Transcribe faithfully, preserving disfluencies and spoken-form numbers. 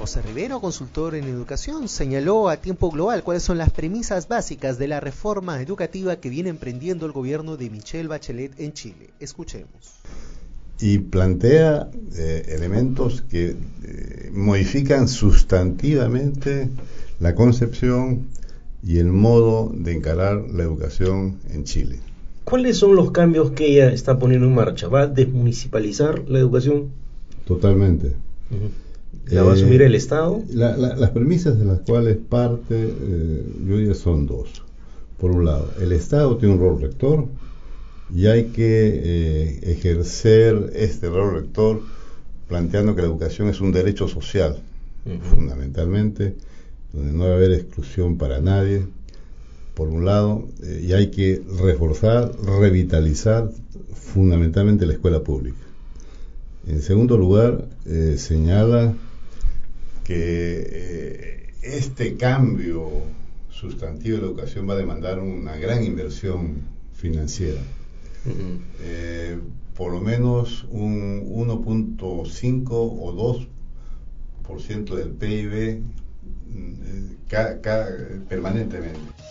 José Rivero, consultor en educación, señaló a Tiempo Global cuáles son las premisas básicas de la reforma educativa que viene emprendiendo el gobierno de Michelle Bachelet en Chile. Escuchemos. Y plantea eh, elementos que eh, modifican sustantivamente la concepción y el modo de encarar la educación en Chile. ¿Cuáles son los cambios que ella está poniendo en marcha? ¿Va a desmunicipalizar la educación? Totalmente. Uh-huh. ¿La va a asumir eh, el Estado? La, la, las premisas de las cuales parte, eh, yo diría, son dos. Por un lado, el Estado tiene un rol rector y hay que eh, ejercer este rol rector planteando que la educación es un derecho social, uh-huh. fundamentalmente, donde no debe haber exclusión para nadie, por un lado, eh, y hay que reforzar, revitalizar fundamentalmente la escuela pública. En segundo lugar, eh, señala que eh, este cambio sustantivo de la educación va a demandar una gran inversión financiera. Uh-huh. Eh, por lo menos un uno punto cinco o dos por ciento del P I B ca, ca, permanentemente.